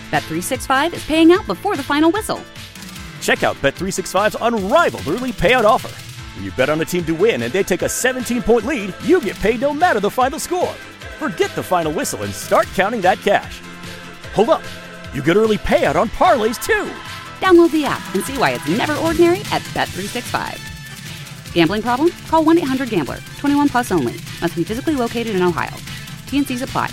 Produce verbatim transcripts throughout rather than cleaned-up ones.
Bet three sixty-five is paying out before the final whistle. Check out Bet three sixty-five's unrivaled early payout offer. When you bet on a team to win and they take a seventeen-point lead, you get paid no matter the final score. Forget the final whistle and start counting that cash. Hold up. You get early payout on parlays, too. Download the app and see why it's never ordinary at Bet three sixty-five. Gambling problem? Call one eight hundred gambler. twenty-one plus only. Must be physically located in Ohio. T N Cs apply.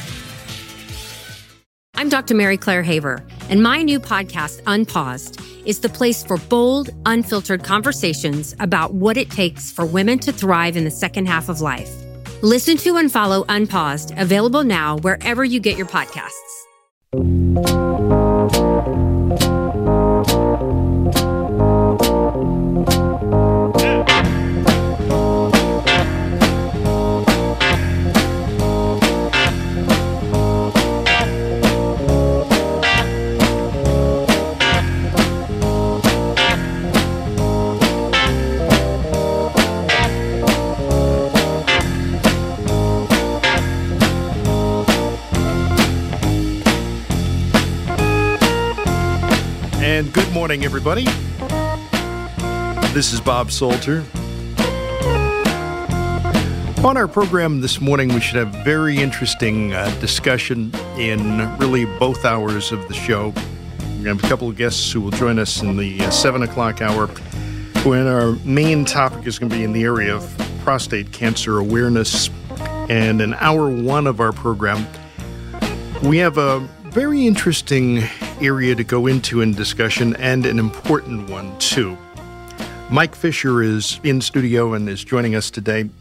I'm Doctor Mary Claire Haver, and my new podcast, Unpaused, is the place for bold, unfiltered conversations about what it takes for women to thrive in the second half of life. Listen to and follow Unpaused, available now wherever you get your podcasts. And good morning, everybody. This is Bob Salter. On our program this morning, we should have very interesting uh, discussion in really both hours of the show. We're going to have a couple of guests who will join us in the uh, seven o'clock hour, when our main topic is going to be in the area of prostate cancer awareness. And in hour one of our program, we have a very interesting area to go into in discussion, and an important one, too. Mike Fisher is in studio and is joining us today.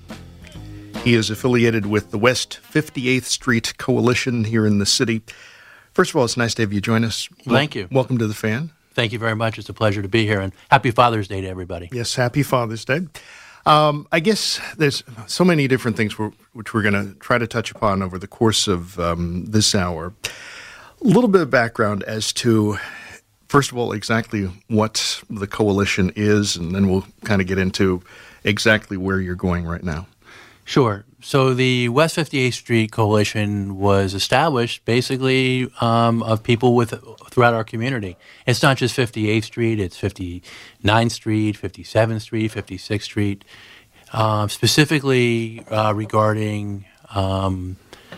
He is affiliated with the West fifty-eighth Street Coalition here in the city. First of all, it's nice to have you join us. Thank you. Welcome to The Fan. Thank you very much. It's a pleasure to be here, and happy Father's Day to everybody. Yes, happy Father's Day. Um, I guess there's so many different things we're, which we're going to try to touch upon over the course of um, this hour. A little bit of background as to, first of all, exactly what the coalition is, and then we'll kind of get into exactly where you're going right now. Sure. So the West fifty-eighth Street Coalition was established basically um, of people with throughout our community. It's not just fifty-eighth Street, it's fifty-ninth Street, fifty-seventh Street, fifty-sixth Street, uh, specifically uh, regarding um,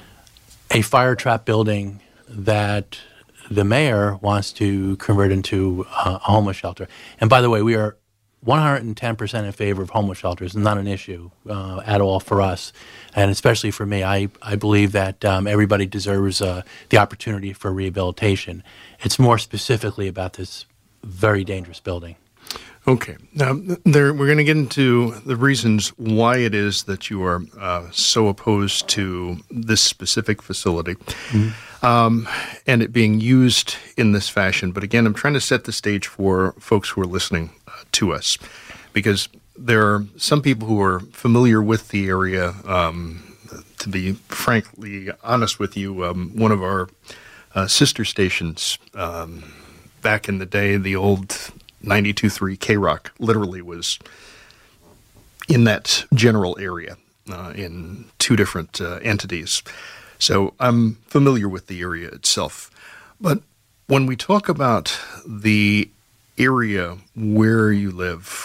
a fire trap building that the mayor wants to convert into uh, a homeless shelter. And by the way, we are one hundred ten percent in favor of homeless shelters. Not an issue uh, at all for us, and especially for me. I, I believe that um, everybody deserves uh, the opportunity for rehabilitation. It's more specifically about this very dangerous building. Okay. Now, there, we're going to get into the reasons why it is that you are uh, so opposed to this specific facility. Mm-hmm. Um, and it being used in this fashion. But again, I'm trying to set the stage for folks who are listening uh, to us, because there are some people who are familiar with the area. Um, to be frankly honest with you, um, one of our uh, sister stations um, back in the day, the old ninety-two point three K-Rock, literally was in that general area uh, in two different uh, entities. So I'm familiar with the area itself. But when we talk about the area where you live,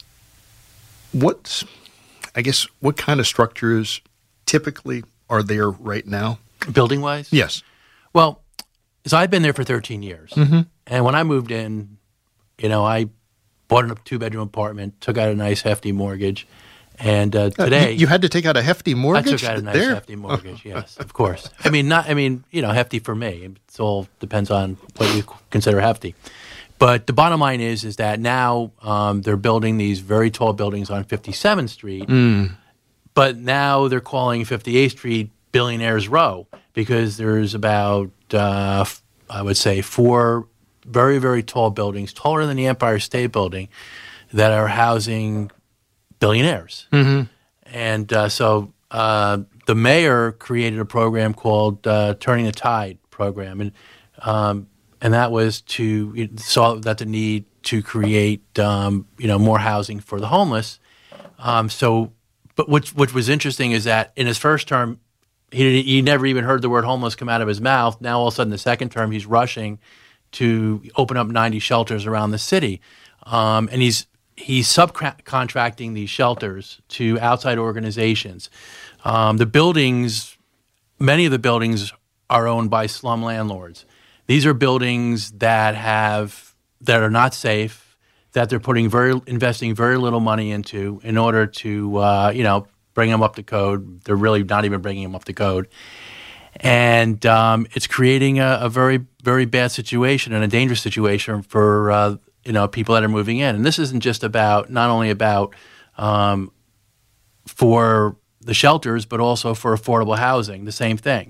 what, I guess, what kind of structures typically are there right now? Building-wise? Yes. Well, so I've been there for thirteen years. Mm-hmm. And when I moved in, you know, I bought a two-bedroom apartment, took out a nice hefty mortgage. And uh, today, uh, you, you had to take out a hefty mortgage. I took out a nice there? hefty mortgage. Yes, of course. I mean, not. I mean, you know, hefty for me. It all depends on what you consider hefty. But the bottom line is, is that now um, they're building these very tall buildings on fifty-seventh Street. Mm. But now they're calling fifty-eighth Street Billionaires Row, because there's about, uh, I would say, four very, very tall buildings, taller than the Empire State Building, that are housing billionaires. Mm-hmm. And uh, so uh, the mayor created a program called uh, Turning the Tide program. And um, and that was to it saw that the need to create um, you know more housing for the homeless. Um, so, but which which was interesting is that in his first term, he he never even heard the word homeless come out of his mouth. Now all of a sudden, the second term, he's rushing to open up ninety shelters around the city, um, and he's he's subcontracting these shelters to outside organizations. Um, the buildings, many of the buildings are owned by slum landlords. These are buildings that have that are not safe, that they're putting very investing very little money into in order to uh, you know bring them up to code. They're really not even bringing them up to code, and um, it's creating a, a very very bad situation and a dangerous situation for uh, you know people that are moving in. And this isn't just about not only about um, for the shelters, but also for affordable housing. The same thing.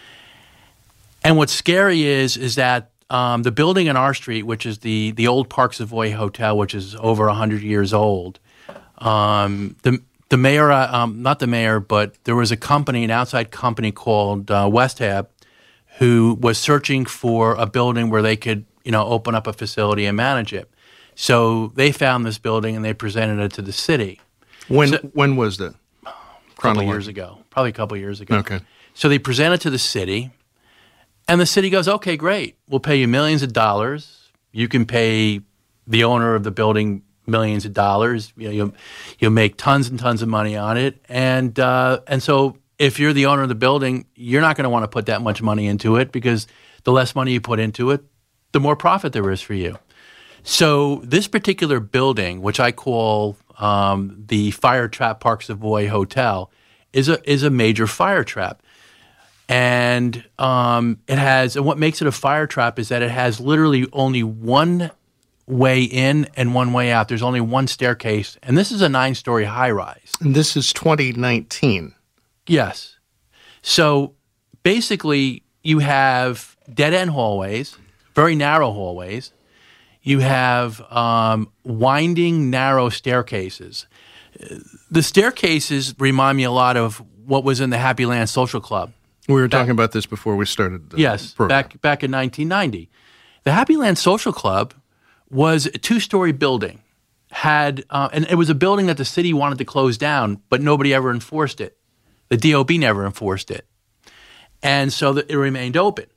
And what's scary is is that um, the building in our street, which is the the old Park Savoy Hotel, which is over one hundred years old, um, the the mayor, um, not the mayor, but there was a company, an outside company called uh, Westhab, who was searching for a building where they could, you know, open up a facility and manage it. So they found this building and they presented it to the city. When so, when was that? A couple of years ago, probably a couple of years ago. Okay. So they presented to the city. And the city goes, okay, great. We'll pay you millions of dollars. You can pay the owner of the building millions of dollars. You know, you'll, you'll make tons and tons of money on it. And uh, and so if you're the owner of the building, you're not going to want to put that much money into it because the less money you put into it, the more profit there is for you. So this particular building, which I call um, the Fire Trap Park Savoy Hotel, is a is a major fire trap. And um, it has, and what makes it a fire trap is that it has literally only one way in and one way out. There's only one staircase, and this is a nine-story high-rise. And this is twenty nineteen. Yes. So basically, you have dead-end hallways, very narrow hallways. You have um, winding, narrow staircases. The staircases remind me a lot of what was in the Happy Land Social Club. We were talking back, about this before we started the yes, program. back back in nineteen ninety. The Happy Land Social Club was a two-story building, had uh, and it was a building that the city wanted to close down, but nobody ever enforced it. The D O B never enforced it. And so the, it remained open.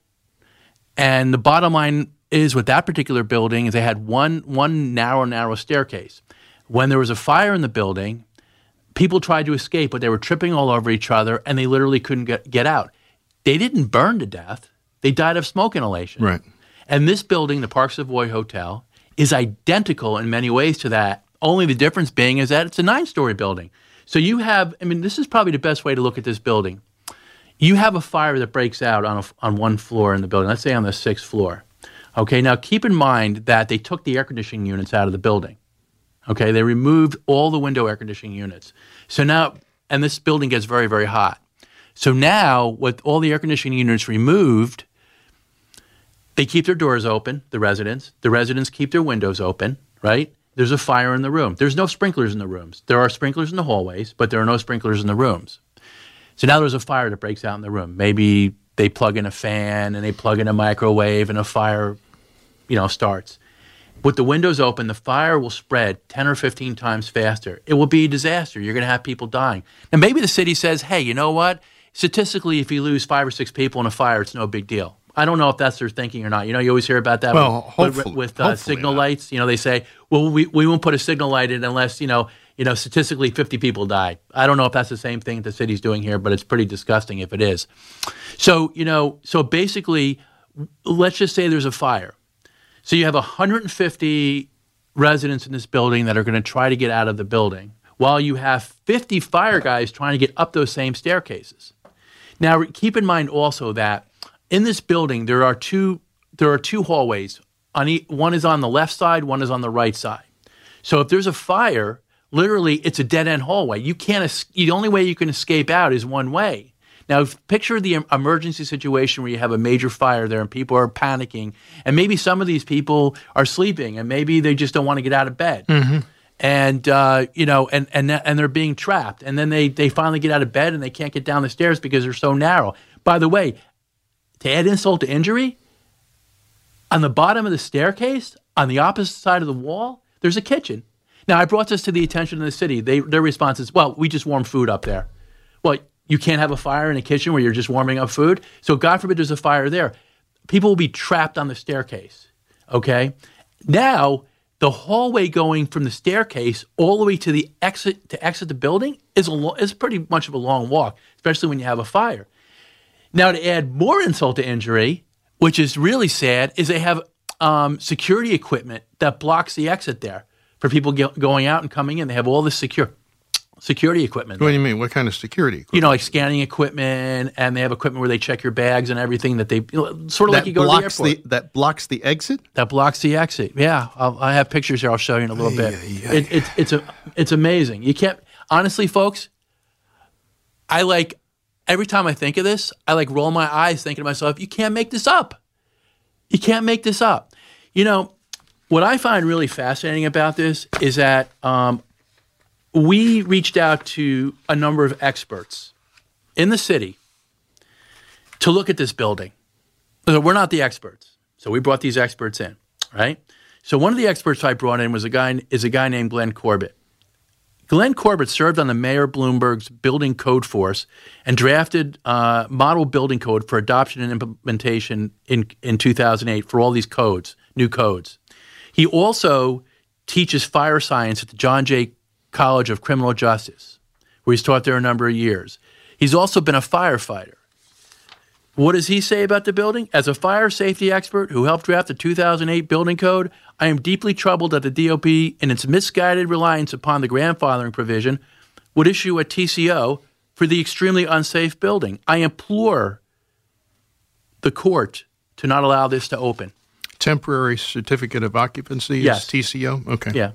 And the bottom line is with that particular building is they had one one narrow, narrow staircase. When there was a fire in the building, people tried to escape, but they were tripping all over each other, and they literally couldn't get, get out. They didn't burn to death. They died of smoke inhalation. Right. And this building, the Park Savoy Hotel, is identical in many ways to that, only the difference being is that it's a nine-story building. So you have, I mean, this is probably the best way to look at this building. You have a fire that breaks out on, a, on one floor in the building, let's say on the sixth floor. Okay, now keep in mind that they took the air conditioning units out of the building. Okay, they removed all the window air conditioning units. So now, and this building gets very, very hot. So now, with all the air conditioning units removed, they keep their doors open, the residents. The residents keep their windows open, right? There's a fire in the room. There's no sprinklers in the rooms. There are sprinklers in the hallways, but there are no sprinklers in the rooms. So now there's a fire that breaks out in the room. Maybe they plug in a fan and they plug in a microwave and a fire, you know, starts. With the windows open, the fire will spread ten or fifteen times faster. It will be a disaster. You're going to have people dying. And maybe the city says, hey, you know what? Statistically, if you lose five or six people in a fire, it's no big deal. I don't know if that's their thinking or not. You know, you always hear about that well, with, hopefully, with uh, hopefully signal not. lights. You know, they say, well, we, we won't put a signal light in unless, you know, you know, statistically fifty people die. I don't know if that's the same thing the city's doing here, but it's pretty disgusting if it is. So, you know, so basically, let's just say there's a fire. So you have one hundred fifty residents in this building that are going to try to get out of the building, while you have fifty fire guys trying to get up those same staircases. Now, keep in mind also that in this building there are two there are two hallways. On e- one is on the left side, one is on the right side. So if there's a fire, literally it's a dead end hallway. You can't. Es- the only way you can escape out is one way. Now, picture the emergency situation where you have a major fire there and people are panicking, and maybe some of these people are sleeping, and maybe they just don't want to get out of bed, mm-hmm. and uh, you know, and and and they're being trapped, and then they they finally get out of bed and they can't get down the stairs because they're so narrow. By the way, to add insult to injury, on the bottom of the staircase, on the opposite side of the wall, there's a kitchen. Now, I brought this to the attention of the city. They their response is, "Well, we just warm food up there." Well, you can't have a fire in a kitchen where you're just warming up food. So God forbid there's a fire there. People will be trapped on the staircase, okay? Now, the hallway going from the staircase all the way to the exit to exit the building is a lo- is pretty much of a long walk, especially when you have a fire. Now, to add more insult to injury, which is really sad, is they have um, security equipment that blocks the exit there for people get, going out and coming in. They have all this secure security equipment. What there. do you mean? What kind of security equipment? You know, like scanning equipment, and they have equipment where they check your bags and everything that they, you know, sort of that like you go to the blocks airport. the, that blocks the exit? That blocks the exit. Yeah, I'll, I have pictures here. I'll show you in a little bit. Ay, ay, ay. It, it's it's a it's amazing. You can't honestly, folks. I like every time I think of this, I like roll my eyes, thinking to myself, "You can't make this up. You can't make this up." You know, what I find really fascinating about this is that um, we reached out to a number of experts in the city to look at this building. So we're not the experts. So we brought these experts in, right? So one of the experts I brought in was a guy is a guy named Glenn Corbett. Glenn Corbett served on the Mayor Bloomberg's building code force and drafted uh, model building code for adoption and implementation in, in two thousand eight for all these codes, new codes. He also teaches fire science at the John Jay College of Criminal Justice, where he's taught there a number of years. He's also been a firefighter. What does he say about the building? As a fire safety expert who helped draft the two thousand eight building code, I am deeply troubled that the D O P, in its misguided reliance upon the grandfathering provision, would issue a T C O for the extremely unsafe building. I implore the court to not allow this to open. Temporary certificate of occupancy Yes. is T C O? Okay. Yeah.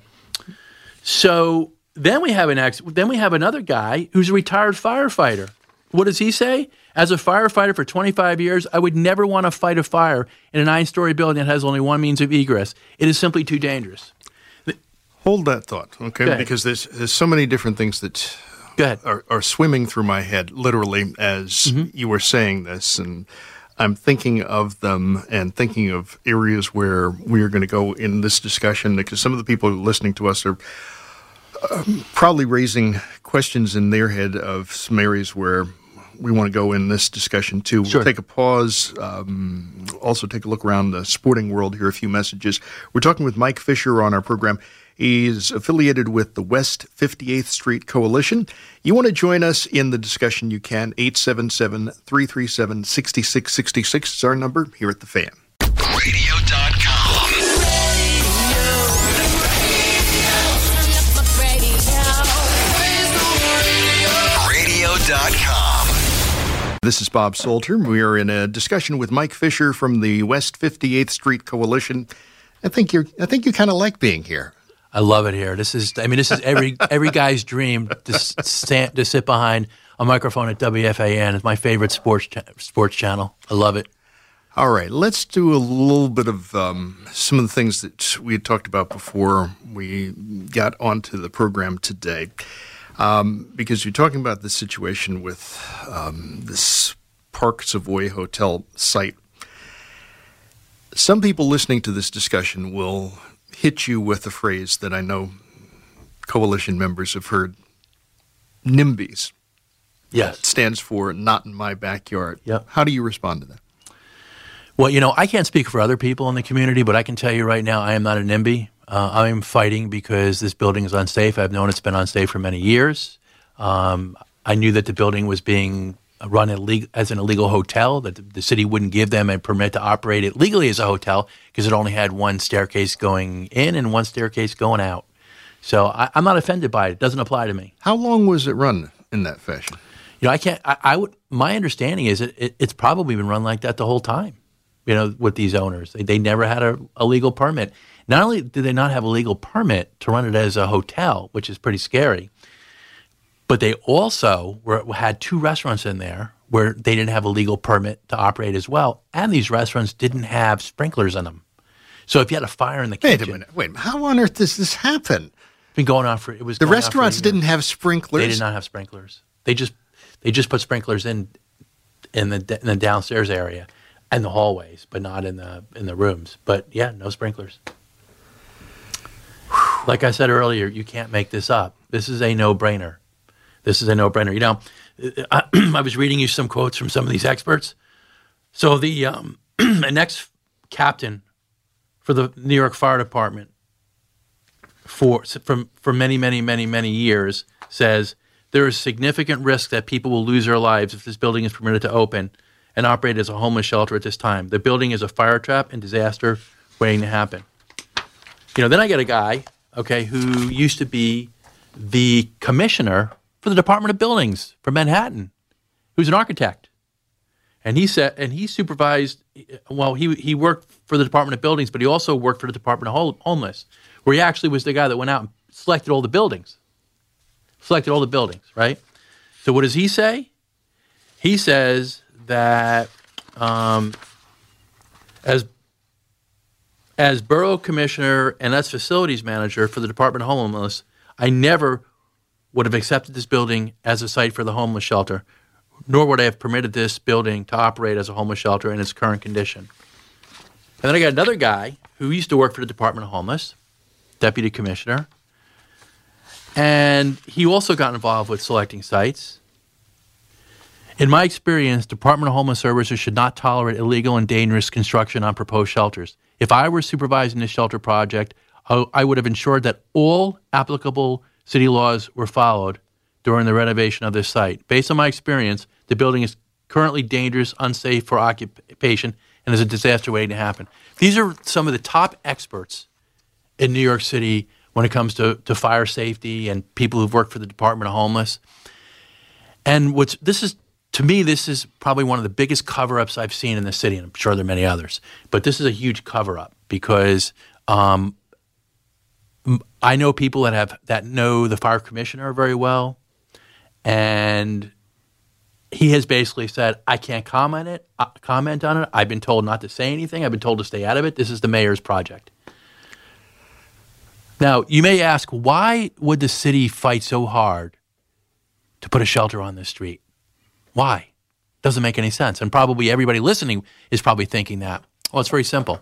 So then we have an ex. Then we have another guy who's a retired firefighter. What does he say? As a firefighter for twenty-five years, I would never want to fight a fire in a nine-story building that has only one means of egress. It is simply too dangerous. Hold that thought, okay? Go ahead. Because there's there's so many different things that Go ahead. are, are swimming through my head, literally, as Mm-hmm. you were saying this. And I'm thinking of them and thinking of areas where we are going to go in this discussion, because some of the people listening to us are um, probably raising questions in their head of some areas where we want to go in this discussion too. Sure. We'll take a pause, um, also take a look around the sporting world, hear a few messages. We're talking with Mike Fisher on our program. He's affiliated with the West fifty-eighth Street Coalition. You want to join us in the discussion, you can. eight seven seven, three three seven, six six six six is our number here at The Fan. radio dot com. radio dot com. This is Bob Salter. We are in a discussion with Mike Fisher from the West fifty-eighth Street Coalition. I think you're. I think you kind of like being here. I love it here. This is, I mean, this is every every guy's dream to stand, to sit behind a microphone at W F A N. It's my favorite sports cha- sports channel. I love it. All right, let's do a little bit of um, some of the things that we had talked about before we got onto the program today. Um, because you're talking about the situation with um, this Park Savoy Hotel site. Some people listening to this discussion will hit you with a phrase that I know coalition members have heard, NIMBYs. Yes. It stands for Not in My Backyard. Yep. How do you respond to that? Well, you know, I can't speak for other people in the community, but I can tell you right now, I am not a NIMBY. Uh, I am fighting because this building is unsafe. I've known it's been unsafe for many years. Um, I knew that the building was being run illegal, as an illegal hotel, that the, the city wouldn't give them a permit to operate it legally as a hotel because it only had one staircase going in and one staircase going out. So I, I'm not offended by it. It doesn't apply to me. How long was it run in that fashion? You know, I can't. I, I would. My understanding is it, it, it's probably been run like that the whole time. You know, with these owners, they, they never had a, a legal permit. Not only did they not have a legal permit to run it as a hotel, which is pretty scary, but they also were, had two restaurants in there where they didn't have a legal permit to operate as well, and these restaurants didn't have sprinklers in them. So if you had a fire in the Wait kitchen, a minute. Wait. How on earth does this happen? it's been going on for it was The going on for a restaurants year. didn't have sprinklers. They did not have sprinklers. They just they just put sprinklers in in the in the downstairs area and the hallways, but not in the in the rooms. But yeah, no sprinklers. Like I said earlier, you can't make this up. This is a no-brainer. this is a no-brainer. You know, I, I was reading you some quotes from some of these experts. So the um, an ex-captain for the New York Fire Department for from for many, many, many, many years says there is significant risk that people will lose their lives if this building is permitted to open and operate as a homeless shelter at this time. The building is a fire trap and disaster waiting to happen. You know, then I get a guy, okay, who used to be the commissioner for the Department of Buildings for Manhattan, who's an architect. And he said, and he supervised, well, he he worked for the Department of Buildings, but he also worked for the Department of Hol- Homeless, where he actually was the guy that went out and selected all the buildings. Selected all the buildings, right? So what does he say? He says that um, as as borough commissioner and as facilities manager for the Department of Homeless, I never would have accepted this building as a site for the homeless shelter, nor would I have permitted this building to operate as a homeless shelter in its current condition. And then I got another guy who used to work for the Department of Homeless, deputy commissioner, and he also got involved with selecting sites. In my experience, Department of Homeless Services should not tolerate illegal and dangerous construction on proposed shelters. If I were supervising this shelter project, I would have ensured that all applicable city laws were followed during the renovation of this site. Based on my experience, the building is currently dangerous, unsafe for occupation, and is a disaster waiting to happen. These are some of the top experts in New York City when it comes to, to fire safety and people who've worked for the Department of Homeless. And what's this is, to me, this is probably one of the biggest cover-ups I've seen in the city, and I'm sure there are many others. But this is a huge cover-up because um, I know people that have that know the fire commissioner very well, and he has basically said, I can't comment it, uh, comment on it. I've been told not to say anything. I've been told to stay out of it. This is the mayor's project. Now, you may ask, why would the city fight so hard to put a shelter on this street? Why? Doesn't make any sense. And probably everybody listening is probably thinking that. Well, it's very simple.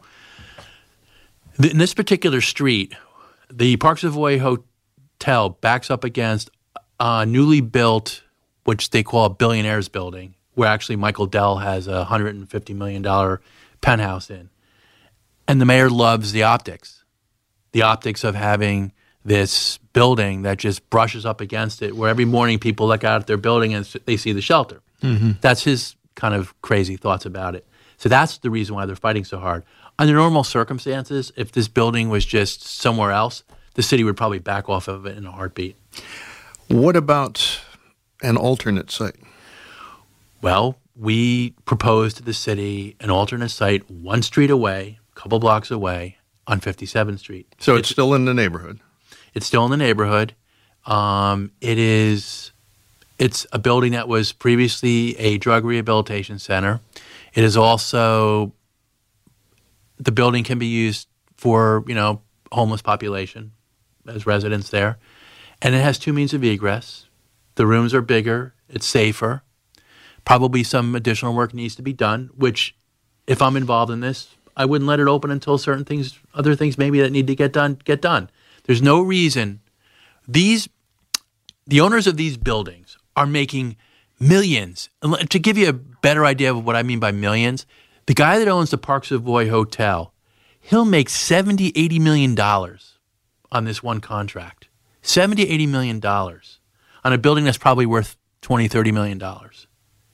In this particular street, the Park Savoy Hotel backs up against a newly built, which they call a billionaire's building, where actually Michael Dell has a one hundred fifty million dollars penthouse in. And the mayor loves the optics. The optics of having this building that just brushes up against it, where every morning people look out at their building and they see the shelter. Mm-hmm. That's his kind of crazy thoughts about it. So that's the reason why they're fighting so hard. Under normal circumstances, if this building was just somewhere else, the city would probably back off of it in a heartbeat. What about an alternate site? Well, we proposed to the city an alternate site one street away, a couple blocks away, on fifty-seventh Street. So it's, it's still in the neighborhood? It's still in the neighborhood. Um, it is, it's a building that was previously a drug rehabilitation center. It is also, the building can be used for, you know, homeless population as residents there. And it has two means of egress. The rooms are bigger. It's safer. Probably some additional work needs to be done, which if I'm involved in this, I wouldn't let it open until certain things, other things maybe that need to get done, get done. There's no reason. These, the owners of these buildings are making millions. And to give you a better idea of what I mean by millions, the guy that owns the Park Savoy Hotel, he'll make seventy, eighty million dollars on this one contract. seventy, eighty million dollars on a building that's probably worth twenty, thirty million dollars.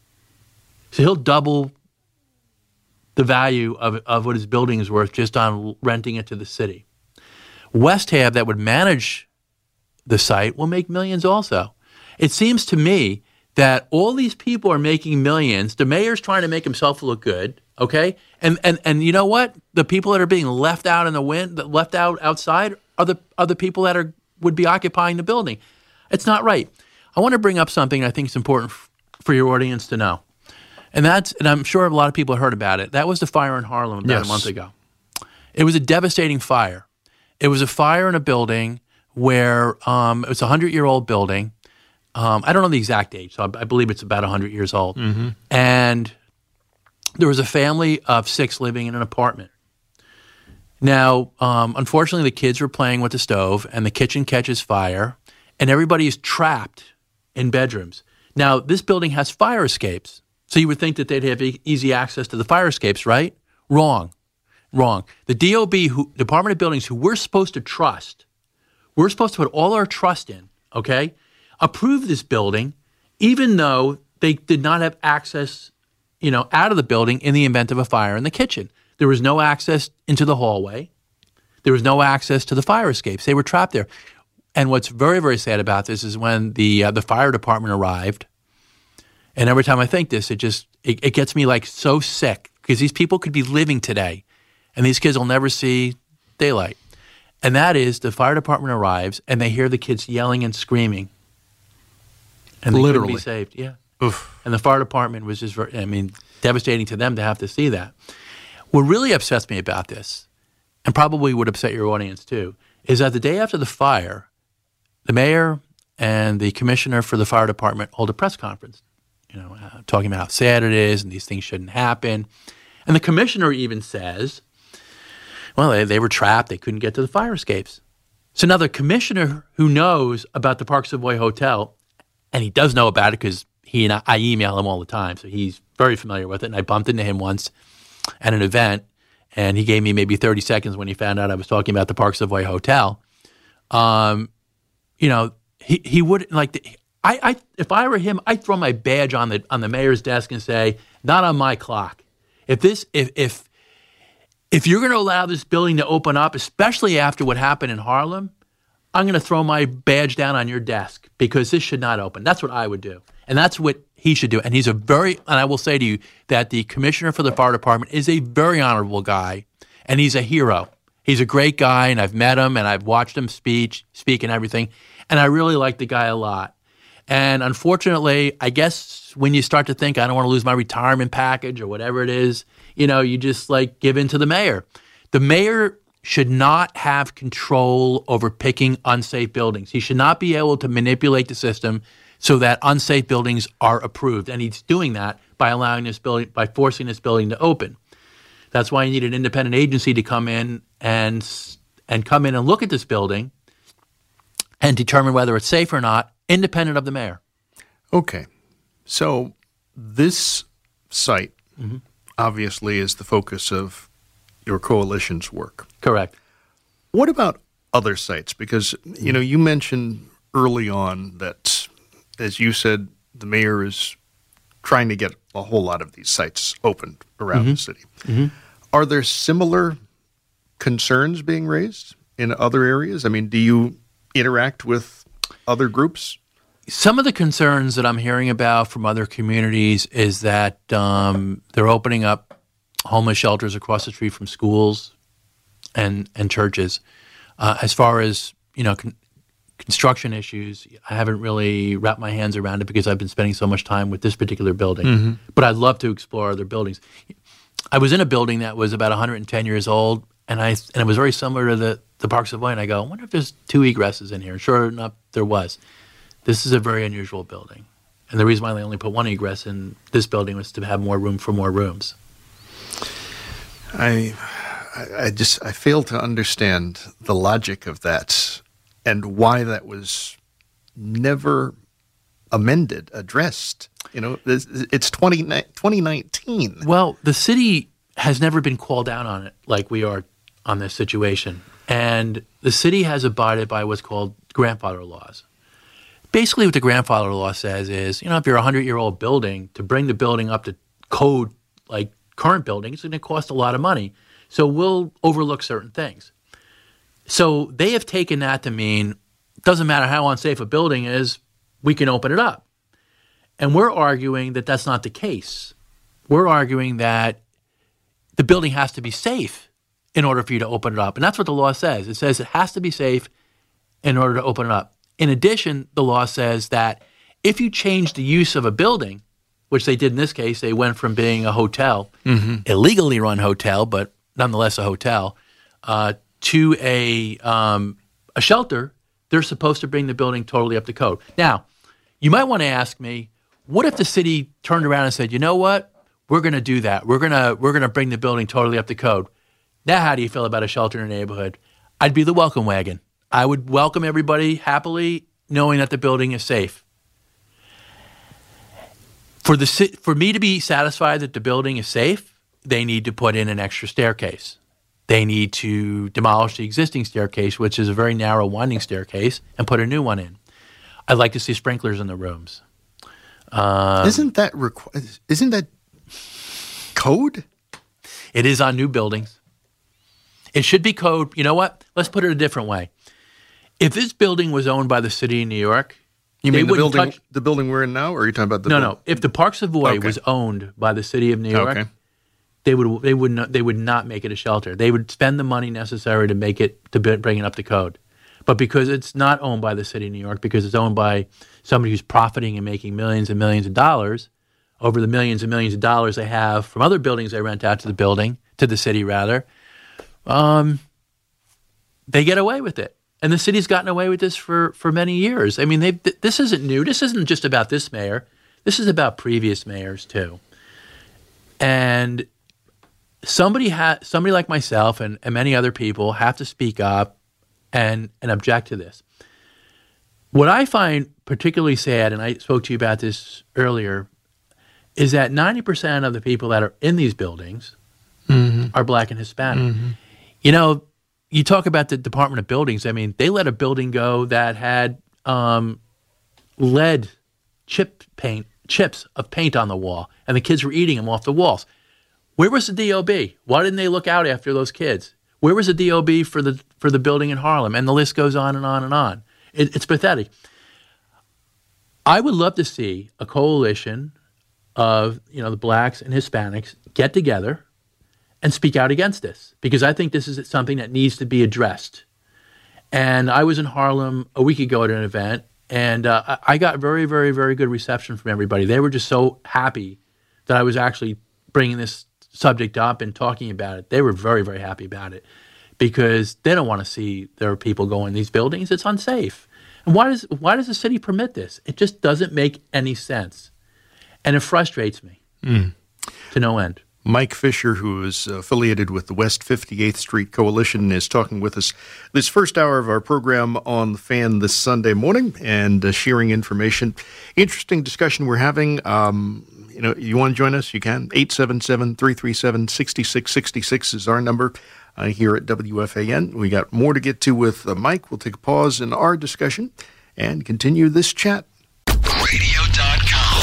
So he'll double the value of, of what his building is worth just on renting it to the city. West Hab, that would manage the site, will make millions also. It seems to me that all these people are making millions. The mayor's trying to make himself look good, okay? And and and you know what? The people that are being left out in the wind, left out outside, are the are the people that are would be occupying the building. It's not right. I want to bring up something I think is important f- for your audience to know. And that's, and I'm sure a lot of people have heard about it. That was the fire in Harlem about yes. a month ago. It was a devastating fire. It was a fire in a building where um, it was a hundred-year-old building. Um, I don't know the exact age, so I, I believe it's about one hundred years old. Mm-hmm. And there was a family of six living in an apartment. Now, um, unfortunately, the kids were playing with the stove, and the kitchen catches fire, and everybody is trapped in bedrooms. Now, this building has fire escapes. So you would think that they'd have e- easy access to the fire escapes, right? Wrong. Wrong. The D O B, who, Department of Buildings, who we're supposed to trust, we're supposed to put all our trust in, okay, approved this building even though they did not have access, you know, out of the building in the event of a fire in the kitchen. There was no access into the hallway. There was no access to the fire escapes. They were trapped there. And what's very, very sad about this is when the uh, the fire department arrived, and every time I think this, it just it, it gets me like so sick because these people could be living today, and these kids will never see daylight. And that is the fire department arrives and they hear the kids yelling and screaming, and they Literally. couldn't be saved. Yeah. Oof. And the fire department was just, very, I mean, devastating to them to have to see that. What really upsets me about this, and probably would upset your audience too, is that the day after the fire, the mayor and the commissioner for the fire department hold a press conference, you know, uh, talking about how sad it is and these things shouldn't happen. And the commissioner even says, well, they, they were trapped. They couldn't get to the fire escapes. So now the commissioner who knows about the Park Savoy Hotel, and he does know about it because he and I, I email him all the time, so he's very familiar with it. And I bumped into him once at an event, and he gave me maybe thirty seconds when he found out I was talking about the Park Savoy Hotel. Um, you know, he he would like the, I I if I were him, I'd throw my badge on the on the mayor's desk and say, "Not on my clock." If this if if if you're going to allow this building to open up, especially after what happened in Harlem, I'm going to throw my badge down on your desk because this should not open. That's what I would do, and that's what he should do. And he's a very, and I will say to you that the commissioner for the fire department is a very honorable guy, and he's a hero. He's a great guy, and I've met him, and I've watched him speak, speak and everything, and I really like the guy a lot. And unfortunately, I guess when you start to think, I don't want to lose my retirement package or whatever it is, you know, you just like give in to the mayor. The mayor should not have control over picking unsafe buildings. He should not be able to manipulate the system so that unsafe buildings are approved. And he's doing that by allowing this building, by forcing this building to open. That's why you need an independent agency to come in and and come in and look at this building and determine whether it's safe or not, independent of the mayor. Okay. So this site Mm-hmm. obviously is the focus of your coalition's work. Correct. What about other sites? Because, you know, you mentioned early on that, as you said, the mayor is trying to get a whole lot of these sites opened around Mm-hmm. the city. Mm-hmm. Are there similar concerns being raised in other areas? I mean, do you interact with other groups? Some of the concerns that I'm hearing about from other communities is that um, they're opening up homeless shelters across the street from schools and and churches. Uh, as far as, you know, con- construction issues, I haven't really wrapped my hands around it because I've been spending so much time with this particular building. Mm-hmm. But I'd love to explore other buildings. I was in a building that was about one hundred ten years old, and I and it was very similar to the, the Park Savoy, and I go, I wonder if there's two egresses in here. And sure enough, there was. This is a very unusual building. And the reason why they only put one egress in this building was to have more room for more rooms. I, I I just I fail to understand the logic of that and why that was never amended, addressed. You know, it's, it's twenty nineteen. Well, the city has never been called out on it like we are on this situation. And the city has abided by what's called grandfather laws. Basically, what the grandfather law says is, you know, if you're a hundred-year-old building, to bring the building up to code like current buildings, it's going to cost a lot of money. So we'll overlook certain things. So they have taken that to mean, doesn't matter how unsafe a building is, we can open it up. And we're arguing that that's not the case. We're arguing that the building has to be safe in order for you to open it up. And that's what the law says. It says it has to be safe in order to open it up. In addition, the law says that if you change the use of a building, which they did in this case, they went from being a hotel, mm-hmm. illegally run hotel, but nonetheless a hotel, uh, to a um, a shelter, they're supposed to bring the building totally up to code. Now, you might want to ask me, what if the city turned around and said, you know what, we're going to do that. We're going to we're going to bring the building totally up to code. Now, how do you feel about a shelter in a neighborhood? I'd be the welcome wagon. I would welcome everybody happily, knowing that the building is safe. For the for me to be satisfied that the building is safe, they need to put in an extra staircase. They need to demolish the existing staircase, which is a very narrow, winding staircase, and put a new one in. I'd like to see sprinklers in the rooms. Um, isn't that requ- Isn't that code? It is on new buildings. It should be code. You know what? Let's put it a different way. If this building was owned by the city of New York, you they mean the wouldn't building? touch- the building we're in now, or are you talking about the? no, building? no. If the Park Savoy Okay. was owned by the city of New York, Okay. they would they would not they would not make it a shelter. They would spend the money necessary to make it to bring it up to code. But because it's not owned by the city of New York, because it's owned by somebody who's profiting and making millions and millions of dollars over the millions and millions of dollars they have from other buildings they rent out to the building, to the city rather, um, they get away with it. And the city's gotten away with this for, for many years. I mean, they this isn't new. This isn't just about this mayor. This is about previous mayors too. And somebody ha- somebody like myself and, and many other people have to speak up and and object to this. What I find particularly sad, and I spoke to you about this earlier, is that ninety percent of the people that are in these buildings mm-hmm. are black and Hispanic. Mm-hmm. You know, you talk about the Department of Buildings. I mean, they let a building go that had um, lead chip paint, chips of paint on the wall, and the kids were eating them off the walls. Where was the D O B? Why didn't they look out after those kids? Where was the D O B for the for the building in Harlem? And the list goes on and on and on. It, it's pathetic. I would love to see a coalition of, you know, the blacks and Hispanics get together and speak out against this, because I think this is something that needs to be addressed. And I was in Harlem a week ago at an event, and uh, I got very, very, very good reception from everybody. They were just so happy that I was actually bringing this subject up and talking about it. They were very, very happy about it, because they don't want to see their people go in these buildings. It's unsafe. And why does why does the city permit this? It just doesn't make any sense. And it frustrates me mm. to no end. Mike Fisher, who is affiliated with the West fifty-eighth Street Coalition, is talking with us this first hour of our program on The Fan this Sunday morning and uh, sharing information. Interesting discussion we're having. Um, you know, you want to join us? You can. eight seven seven, three three seven, six six six six is our number uh, here at W F A N. We got more to get to with uh, Mike. We'll take a pause in our discussion and continue this chat. radio dot com.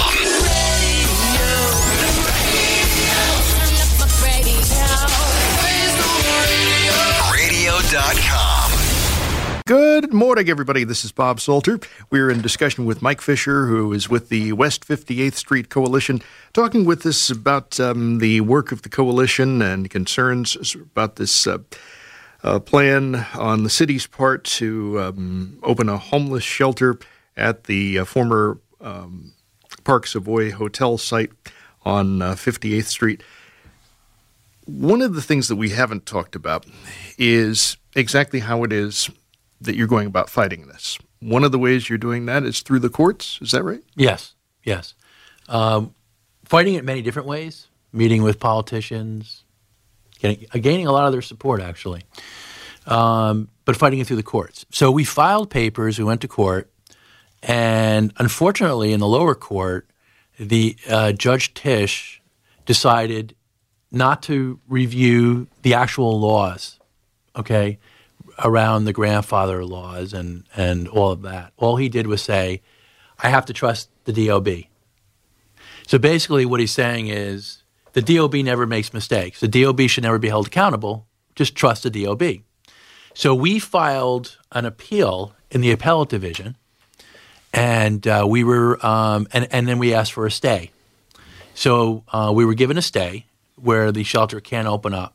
radio dot com. Good morning, everybody. This is Bob Salter. We're in discussion with Mike Fisher, who is with the West fifty-eighth Street Coalition, talking with us about um, the work of the coalition and concerns about this uh, uh, plan on the city's part to um, open a homeless shelter at the uh, former um, Park Savoy Hotel site on uh, fifty-eighth Street. One of the things that we haven't talked about is exactly how it is that you're going about fighting this. One of the ways you're doing that is through the courts. Is that right? Yes, yes. Um, fighting it many different ways, meeting with politicians, getting, gaining a lot of their support, actually, um, but fighting it through the courts. So we filed papers, we went to court, and unfortunately in the lower court, the uh, Judge Tisch decided not to review the actual laws, okay, around the grandfather laws and, and all of that. All he did was say, I have to trust the D O B. So basically what he's saying is the D O B never makes mistakes. The D O B should never be held accountable. Just trust the D O B. So we filed an appeal in the appellate division, and uh, we were, um, and, and then we asked for a stay. So uh, we were given a stay where the shelter can't open up.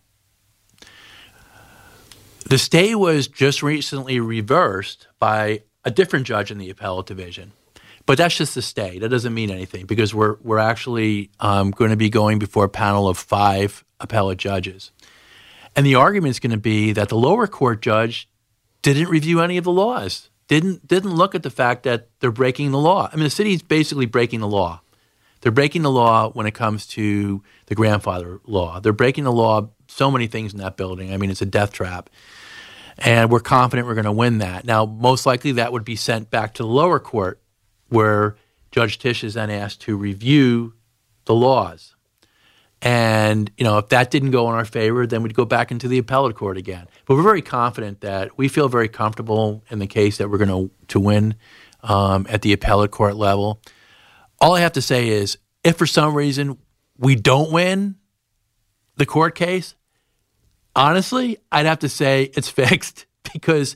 The stay was just recently reversed by a different judge in the appellate division. But that's just the stay. That doesn't mean anything, because we're we're actually um, going to be going before a panel of five appellate judges. And the argument is going to be that the lower court judge didn't review any of the laws, didn't didn't look at the fact that they're breaking the law. I mean, the city's basically breaking the law. They're breaking the law when it comes to the grandfather law. They're breaking the law, so many things in that building. I mean, it's a death trap. And we're confident we're going to win that. Now, most likely that would be sent back to the lower court, where Judge Tisch is then asked to review the laws. And, you know, if that didn't go in our favor, then we'd go back into the appellate court again. But we're very confident that we feel very comfortable in the case that we're going to to win um, at the appellate court level. All I have to say is, if for some reason we don't win the court case, honestly, I'd have to say it's fixed, because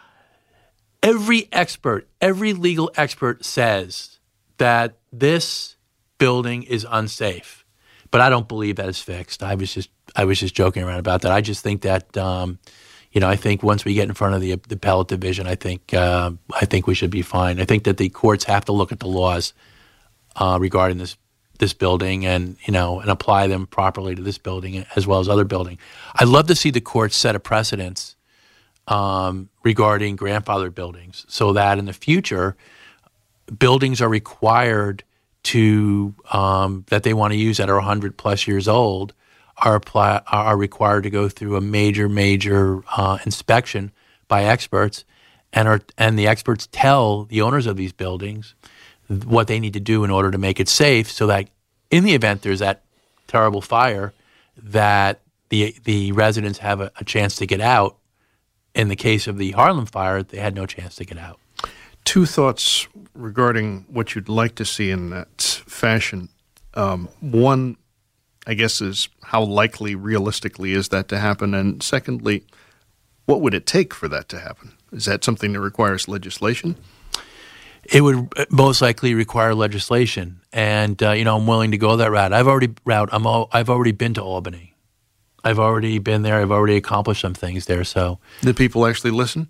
every expert, every legal expert says that this building is unsafe. But I don't believe that it's fixed. I was just I was just joking around about that. I just think that um, you know I think once we get in front of the, the appellate division, I think uh, I think we should be fine. I think that the courts have to look at the laws uh, regarding this this building and you know and apply them properly to this building as well as other building. I'd love to see the courts set a precedence um, regarding grandfathered buildings, so that in the future, buildings are required to um, that they want to use that are one hundred plus years old are apply, are required to go through a major major uh, inspection by experts, and are and the experts tell the owners of these buildings what they need to do in order to make it safe, so that in the event there's that terrible fire, that the the residents have a, a chance to get out. In the case of the Harlem fire, they had no chance to get out. Two thoughts regarding what you'd like to see in that fashion. Um, one, I guess, is how likely, realistically, is that to happen? And secondly, what would it take for that to happen? Is that something that requires legislation? It would most likely require legislation, and uh, you know, I'm willing to go that route. I've already route. I'm all, I've already been to Albany. I've already been there. I've already accomplished some things there. So, did people actually listen?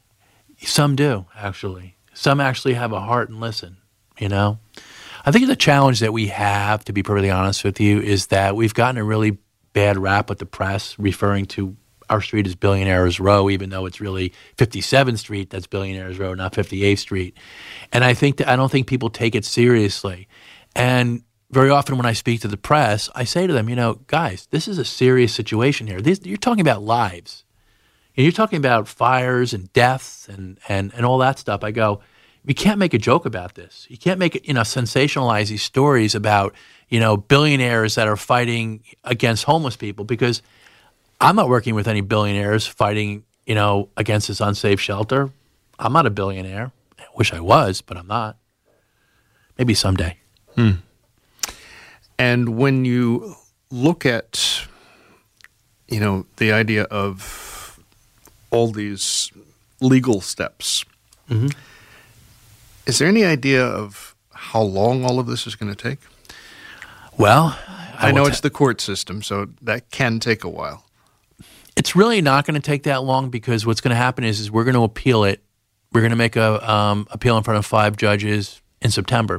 Some do, actually. Some actually have a heart and listen, you know. I think the challenge that we have, to be perfectly honest with you, is that we've gotten a really bad rap with the press referring to our street as Billionaires Row, even though it's really fifty-seventh Street that's Billionaires Row, not fifty-eighth Street. And I think that I don't think people take it seriously. And very often when I speak to the press, I say to them, you know, guys, this is a serious situation here. This, you're talking about lives. And you're talking about fires and deaths and, and, and all that stuff. I go, we can't make a joke about this. You can't make it, you know, sensationalize these stories about, you know, billionaires that are fighting against homeless people, because I'm not working with any billionaires fighting, you know, against this unsafe shelter. I'm not a billionaire. I wish I was, but I'm not. Maybe someday. Hmm. And when you look at, you know, the idea of all these legal steps, mm-hmm. is there any idea of how long all of this is going to take? Well, I, I know it's t- the court system, so that can take a while. It's really not going to take that long, because what's going to happen is, is we're going to appeal it. We're going to make a um, appeal in front of five judges in September,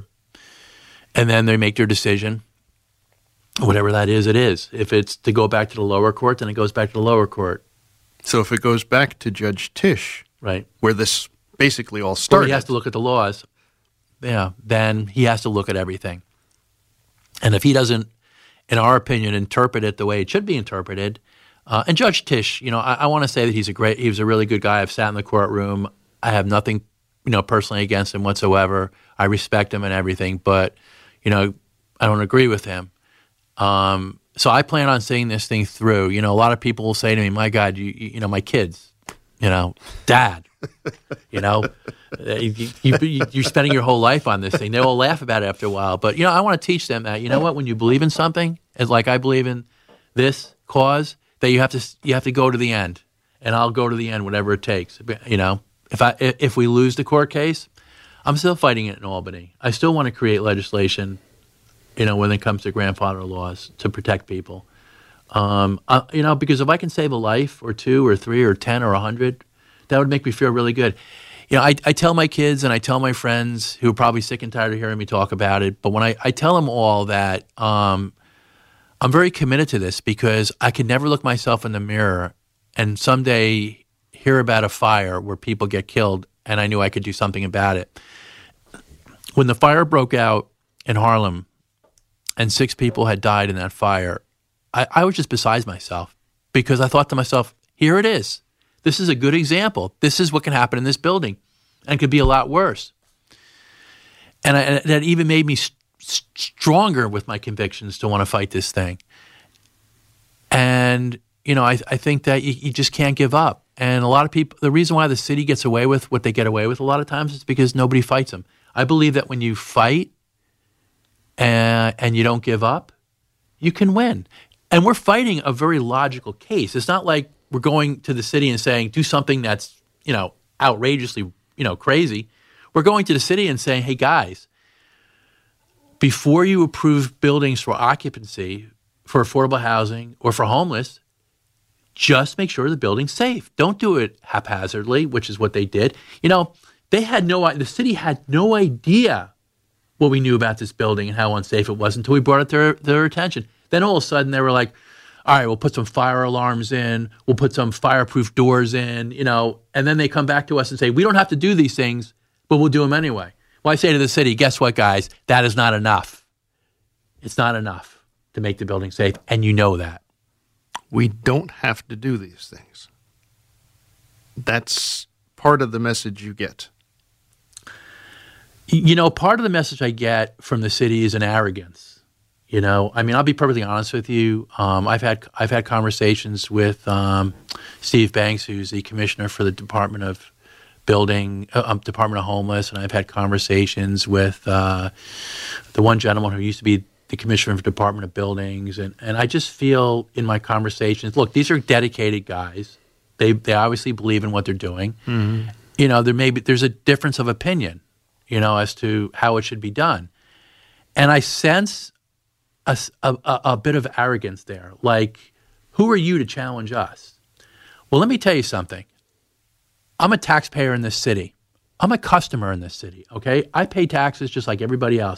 and then they make their decision. Whatever that is, it is. If it's to go back to the lower court, then it goes back to the lower court. So if it goes back to Judge Tisch, right, where this basically all started, or he has to look at the laws. Yeah, then he has to look at everything. And if he doesn't, in our opinion, interpret it the way it should be interpreted, uh, and Judge Tisch, you know, I, I want to say that he's a great, he was a really good guy. I've sat in the courtroom. I have nothing, you know, personally against him whatsoever. I respect him and everything, but, you know, I don't agree with him. Um, so I plan on seeing this thing through. You know, a lot of people will say to me, my God, you, you know, my kids, you know, Dad, you know, you, you, you're spending your whole life on this thing. They will laugh about it after a while. But, you know, I want to teach them that, you know what, when you believe in something, it's like I believe in this cause, that you have to you have to go to the end. And I'll go to the end, whatever it takes. You know, if I if we lose the court case, I'm still fighting it in Albany. I still want to create legislation, you know, when it comes to grandfather laws to protect people. Um, uh, you know, because if I can save a life or two or three or ten or a hundred, that would make me feel really good. You know, I, I tell my kids and I tell my friends who are probably sick and tired of hearing me talk about it, but when I, I tell them all that um, I'm very committed to this, because I could never look myself in the mirror and someday hear about a fire where people get killed and I knew I could do something about it. When the fire broke out in Harlem and six people had died in that fire, I, I was just beside myself, because I thought to myself, here it is. This is a good example. This is what can happen in this building, and it could be a lot worse. And, I, and that even made me s- stronger with my convictions to want to fight this thing. And, you know, I, I think that you, you just can't give up. And a lot of people, the reason why the city gets away with what they get away with a lot of times is because nobody fights them. I believe that when you fight and, and you don't give up, you can win. And we're fighting a very logical case. It's not like we're going to the city and saying, do something that's, you know, outrageously, you know, crazy. We're going to the city and saying, hey, guys, before you approve buildings for occupancy, for affordable housing, or for homeless, just make sure the building's safe. Don't do it haphazardly, which is what they did. You know, they had no, the city had no idea what we knew about this building and how unsafe it was until we brought it to their, their attention. Then all of a sudden they were like, all right, we'll put some fire alarms in, we'll put some fireproof doors in, you know, and then they come back to us and say, we don't have to do these things, but we'll do them anyway. Well, I say to the city, guess what, guys? That is not enough. It's not enough to make the building safe, and you know that. We don't have to do these things. That's part of the message you get. You know, part of the message I get from the city is an arrogance. You know, I mean, I'll be perfectly honest with you. Um, I've had I've had conversations with um, Steve Banks, who's the commissioner for the Department of Building, uh, um, Department of Homeless, and I've had conversations with uh, the one gentleman who used to be the commissioner for the Department of Buildings, and, and I just feel in my conversations, look, these are dedicated guys. They they obviously believe in what they're doing. Mm-hmm. You know, there may be there's a difference of opinion, you know, as to how it should be done, and I sense a, a, a bit of arrogance there. Like, who are you to challenge us? Well, let me tell you something. I'm a taxpayer in this city. I'm a customer in this city, okay? I pay taxes just like everybody else.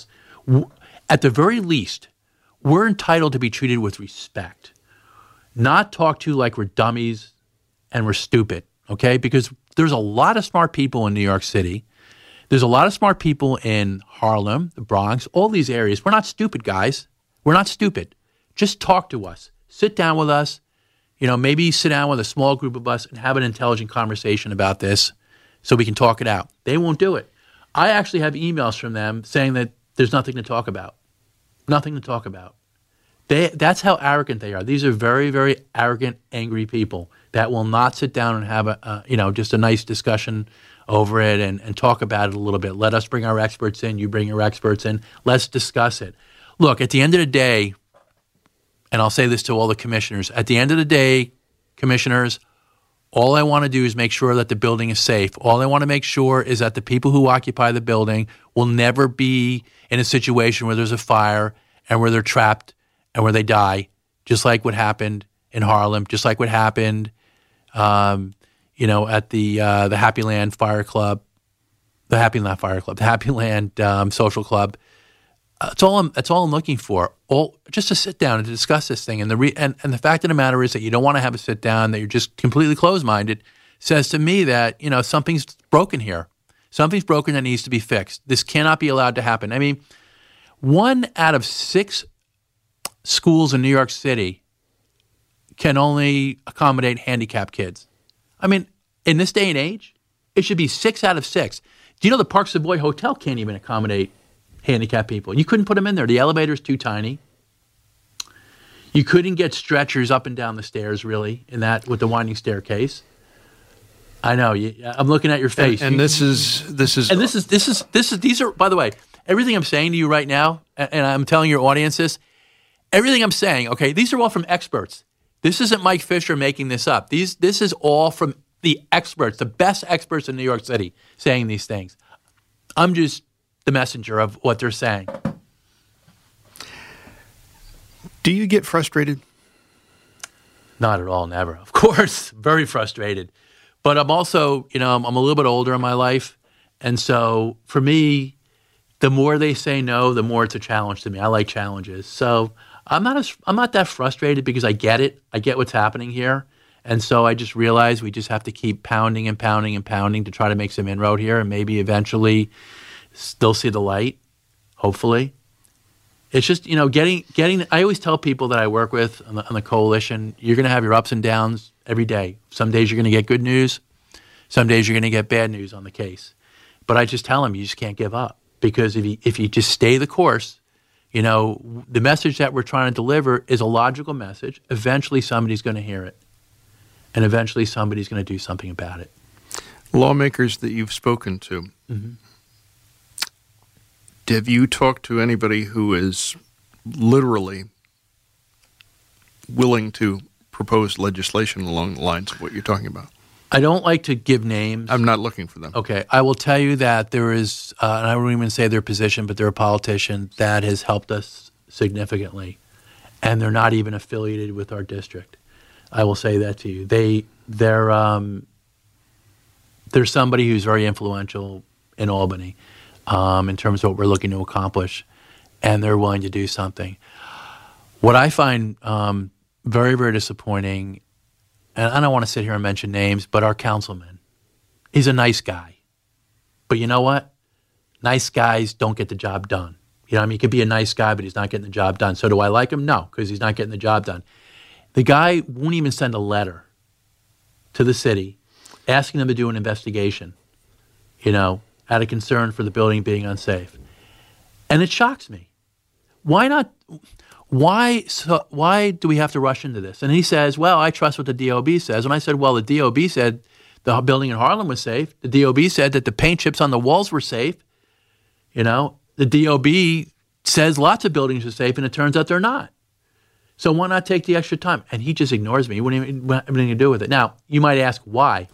At the very least, we're entitled to be treated with respect, not talked to like we're dummies and we're stupid, okay? Because there's a lot of smart people in New York City. There's a lot of smart people in Harlem, the Bronx, all these areas. We're not stupid, guys. We're not stupid. Just talk to us. Sit down with us. You know, maybe sit down with a small group of us and have an intelligent conversation about this so we can talk it out. They won't do it. I actually have emails from them saying that there's nothing to talk about. Nothing to talk about. They, that's how arrogant they are. These are very, very arrogant, angry people that will not sit down and have a, a you know, just a nice discussion over it and, and talk about it a little bit. Let us bring our experts in. You bring your experts in. Let's discuss it. Look, at the end of the day, and I'll say this to all the commissioners, at the end of the day, commissioners, all I want to do is make sure that the building is safe. All I want to make sure is that the people who occupy the building will never be in a situation where there's a fire and where they're trapped and where they die, just like what happened in Harlem, just like what happened, um, you know, at the uh, the Happy Land Fire Club, the Happy Land Fire Club, the Happy Land um, Social Club. That's all I'm. That's all I'm looking for. All just to sit down and to discuss this thing. And the re, and, and the fact of the matter is that you don't want to have a sit down. That you're just completely closed-minded. Says to me that you know something's broken here. Something's broken that needs to be fixed. This cannot be allowed to happen. I mean, one out of six schools in New York City can only accommodate handicapped kids. I mean, in this day and age, it should be six out of six. Do you know the Park Savoy Hotel can't even accommodate handicapped people? You couldn't put them in there. The elevator's too tiny. You couldn't get stretchers up and down the stairs, really, in that with the winding staircase. I know. You, I'm looking at your face. And, and you, this is this is and this is this is this is these are. By the way, everything I'm saying to you right now, and, and I'm telling your audience this, everything I'm saying, okay, these are all from experts. This isn't Mike Fisher making this up. These this is all from the experts, the best experts in New York City, saying these things. I'm just the messenger of what they're saying. Do you get frustrated? Not at all, never. Of course, very frustrated. But I'm also, you know, I'm, I'm a little bit older in my life. And so for me, the more they say no, the more it's a challenge to me. I like challenges. So I'm not as, I'm not that frustrated because I get it. I get what's happening here. And so I just realize we just have to keep pounding and pounding and pounding to try to make some inroad here and maybe eventually still see the light, hopefully. It's just, you know, getting, getting, I always tell people that I work with on the, on the coalition, you're going to have your ups and downs every day. Some days you're going to get good news. Some days you're going to get bad news on the case. But I just tell them you just can't give up because if you, if you just stay the course, You know, the message that we're trying to deliver is a logical message. Eventually, somebody's going to hear it. And eventually, somebody's going to do something about it. Lawmakers that you've spoken to, mm-hmm. have you talked to anybody who is literally willing to propose legislation along the lines of what you're talking about? I don't like to give names. I'm not looking for them. Okay. I will tell you that there is, uh, and I won't even say their position, but they're a politician that has helped us significantly. And they're not even affiliated with our district. I will say that to you. They, they're, um, they're somebody who's very influential in Albany um, in terms of what we're looking to accomplish, and they're willing to do something. What I find um, very, very disappointing, and I don't want to sit here and mention names, but our councilman, he's a nice guy. But you know what? Nice guys don't get the job done. You know, I mean, he could be a nice guy, but he's not getting the job done. So do I like him? No, because he's not getting the job done. The guy won't even send a letter to the city asking them to do an investigation, you know, out of concern for the building being unsafe. And it shocks me. Why not? Why so, why do we have to rush into this? And he says, well, I trust what the D O B says. And I said, well, the D O B said the building in Harlem was safe. The D O B said that the paint chips on the walls were safe. You know, the D O B says lots of buildings are safe, and it turns out they're not. So why not take the extra time? And he just ignores me. He wouldn't even have anything to do with it. Now, you might ask why.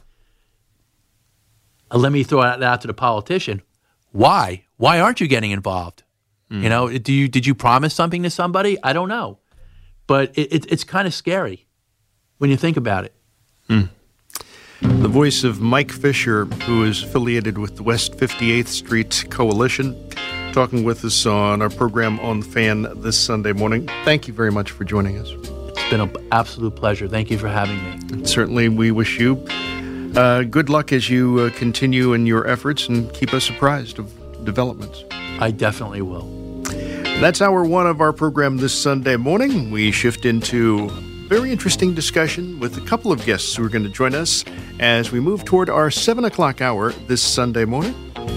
Uh, let me throw that out to the politician. Why? Why aren't you getting involved? Mm. You know, do you did you promise something to somebody? I don't know. But it, it, it's kind of scary when you think about it. Mm. The voice of Mike Fisher, who is affiliated with the West fifty-eighth Street Coalition, talking with us on our program On the Fan this Sunday morning. Thank you very much for joining us. It's been an absolute pleasure. Thank you for having me. And certainly, we wish you uh, good luck as you uh, continue in your efforts and keep us apprised of developments. I definitely will. That's hour one of our program this Sunday morning. We shift into very interesting discussion with a couple of guests who are going to join us as we move toward our seven o'clock hour this Sunday morning.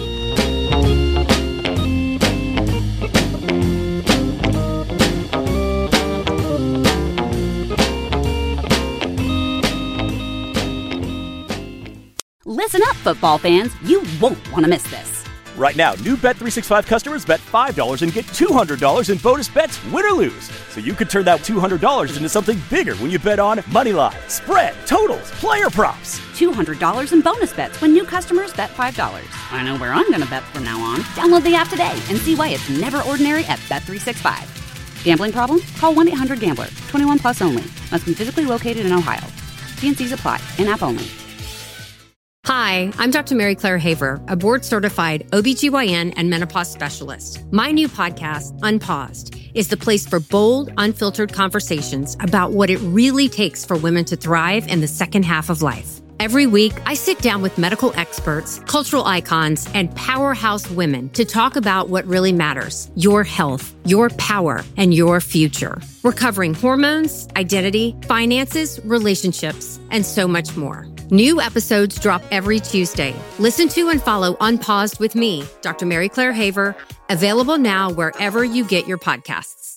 Listen up, football fans. You won't want to miss this. Right now, new Bet three sixty-five customers bet five dollars and get two hundred dollars in bonus bets, win or lose. So you could turn that two hundred dollars into something bigger when you bet on money line, spread, totals, player props. two hundred dollars in bonus bets when new customers bet five dollars. I know where I'm going to bet from now on. Download the app today and see why it's never ordinary at Bet three sixty-five. Gambling problem? Call one eight hundred gambler. twenty-one plus only. Must be physically located in Ohio. T N Cs apply. In-app only. Hi, I'm Doctor Mary Claire Haver, a board-certified O B G Y N and menopause specialist. My new podcast, Unpaused, is the place for bold, unfiltered conversations about what it really takes for women to thrive in the second half of life. Every week, I sit down with medical experts, cultural icons, and powerhouse women to talk about what really matters: your health, your power, and your future. We're covering hormones, identity, finances, relationships, and so much more. New episodes drop every Tuesday. Listen to and follow Unpaused with me, Doctor Mary Claire Haver, available now wherever you get your podcasts.